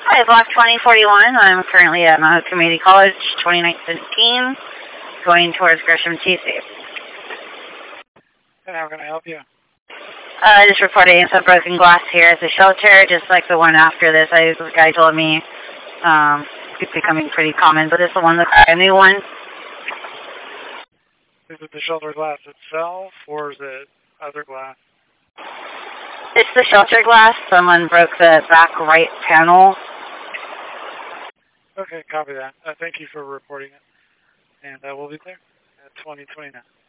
Hi, Block 2041. I'm currently at Mount Hood Community College, 2915, going towards Gresham TC. And how can I help you? Just reporting some broken glass here at the shelter, just like the one after this. The guy told me it's becoming pretty common, but this one looks like a new one. Is it the shelter glass itself, or is it other glass? It's the shelter glass. Someone broke the back right panel. Okay, copy that. Thank you for reporting it. And we'll be clear at 2029.